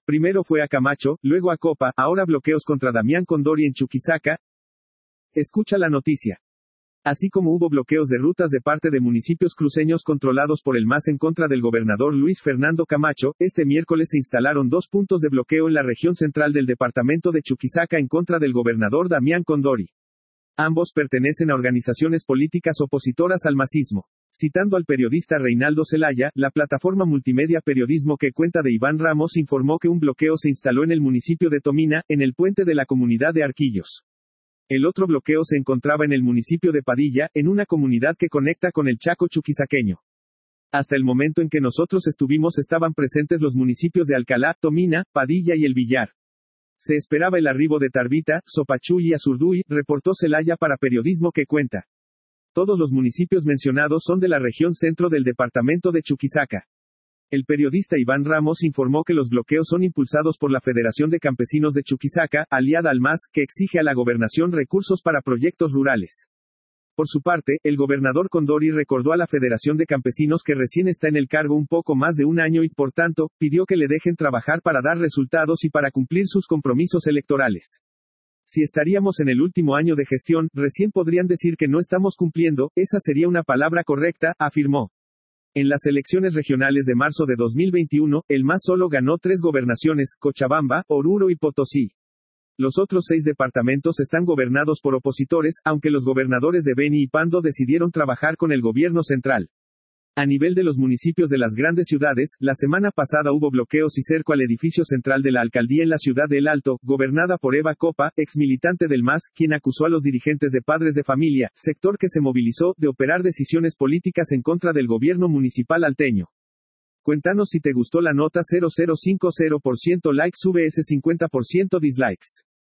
Primero fue a Camacho, luego a Copa, ahora bloqueos contra Damián Condori en Chuquisaca. Escucha la noticia. Así como hubo bloqueos de rutas de parte de municipios cruceños controlados por el MAS en contra del gobernador Luis Fernando Camacho, este miércoles se instalaron 2 puntos de bloqueo en la región central del departamento de Chuquisaca en contra del gobernador Damián Condori. Ambos pertenecen a organizaciones políticas opositoras al masismo. Citando al periodista Reinaldo Zelaya, la plataforma multimedia Periodismo que cuenta de Iván Ramos informó que un bloqueo se instaló en el municipio de Tomina, en el puente de la comunidad de Arquillos. El otro bloqueo se encontraba en el municipio de Padilla, en una comunidad que conecta con el Chaco chuquisaqueño. Hasta el momento en que nosotros estuvimos estaban presentes los municipios de Alcalá, Tomina, Padilla y El Villar. Se esperaba el arribo de Tarbita, Sopachul y Azurduy, reportó Zelaya para Periodismo que cuenta. Todos los municipios mencionados son de la región centro del departamento de Chuquisaca. El periodista Iván Ramos informó que los bloqueos son impulsados por la Federación de Campesinos de Chuquisaca, aliada al MAS, que exige a la gobernación recursos para proyectos rurales. Por su parte, el gobernador Condori recordó a la Federación de Campesinos que recién está en el cargo un poco más de un año y, por tanto, pidió que le dejen trabajar para dar resultados y para cumplir sus compromisos electorales. Si estaríamos en el último año de gestión, recién podrían decir que no estamos cumpliendo, esa sería una palabra correcta, afirmó. En las elecciones regionales de marzo de 2021, el MAS solo ganó 3 gobernaciones, Cochabamba, Oruro y Potosí. Los otros 6 departamentos están gobernados por opositores, aunque los gobernadores de Beni y Pando decidieron trabajar con el gobierno central. A nivel de los municipios de las grandes ciudades, la semana pasada hubo bloqueos y cerco al edificio central de la alcaldía en la ciudad de El Alto, gobernada por Eva Copa, exmilitante del MAS, quien acusó a los dirigentes de Padres de Familia, sector que se movilizó, de operar decisiones políticas en contra del gobierno municipal alteño. Cuéntanos si te gustó la nota. 0050% likes vs 50% dislikes.